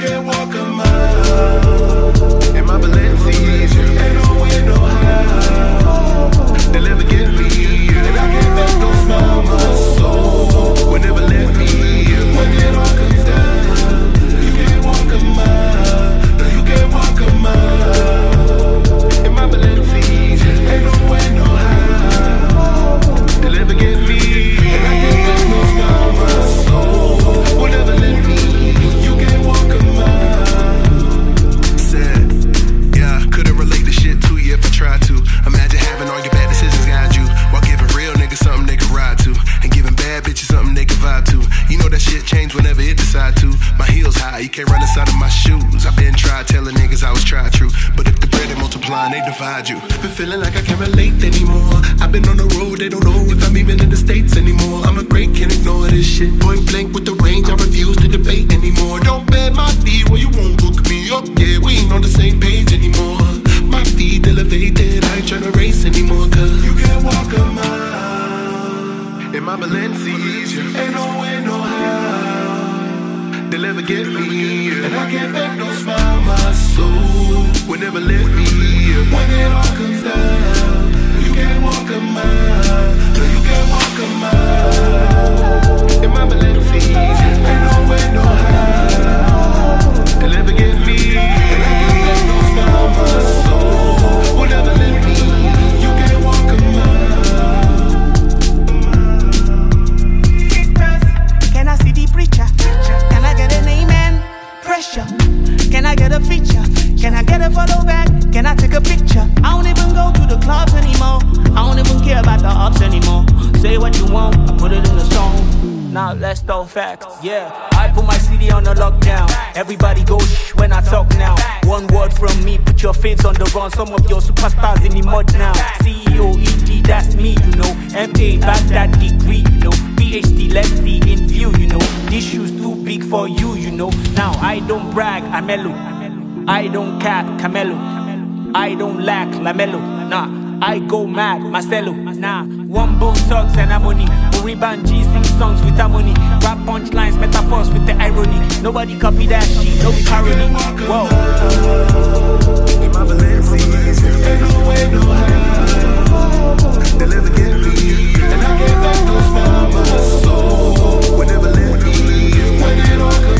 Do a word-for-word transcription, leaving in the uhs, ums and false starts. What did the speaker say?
can walk a mile in my Balenciaga. Ain't no way, no how they'll ever get me, and I can't make no smile. My soul will never let me. When it all comes down, you can't walk a mile. No, you can't walk a mile in my Balenciaga. Ain't no way, no how they'll ever get me, and I can't make no smile. My soul will never let me. You can't walk a mile. Sad, yeah, couldn't relate this shit to you if I tried to. Imagine having all your bad decisions guide you, while giving real niggas something they can ride to, and giving bad bitches something they can vibe to. You know that shit change whenever it decide to. My heels high, you can't run inside of my shoes. I've been tried telling niggas I was tried true, but if the bread ain't multiplying, they divide you. Been feeling like I can't relate anymore. I've been on the road, they don't know if I'm even in the States anymore. I'm a great, can't ignore this shit. Point blank with the range, I refuse to debate anymore. Don't bet my feet, well you won't hook me up. Yeah, we ain't on the same page anymore. My feet elevated, I ain't tryna race anymore. Cause you can't walk a mile in my Balenciaga. Ain't no way, no how they'll ever get me, and I can't make no smile. My soul will never let me. When it all comes down, you can't walk a mile. No, you can't walk a mile in my Balenciaga. Ain't no way, no how they'll ever get me, and I can't make no smile. My soul will never let me. You can't walk a mile. Sisters, can I see the preacher? Can I get an amen? Pressure. Can I get a feature? Can I get a follow back? Can I take a picture? I don't even go to the clubs anymore. I don't even care about the ups anymore. Say what you want, I put it in the song. Now let's talk facts, yeah. I put my C D on the lockdown. Everybody go shh when I talk now. One word from me, put your faves on the run. Some of your superstars in the mud now. C E O, E D, that's me, you know. M A, back that degree, you know. P H D, let's see in view, you know. These shoes too big for you, you know. Now I don't brag, I'm mellow. I don't cap, Camelo. I don't lack, Lamelo. Nah, I go mad, Marcelo. Nah, one bone talks and harmony. Uriban G sing songs with harmony. Rap punchlines, metaphors with the irony. Nobody copy that shit, no be parody. Whoa. In my Balenciaga, ain't no way, no how they'll ever get me, and I can't back no smile. My soul will never let me. When it all comes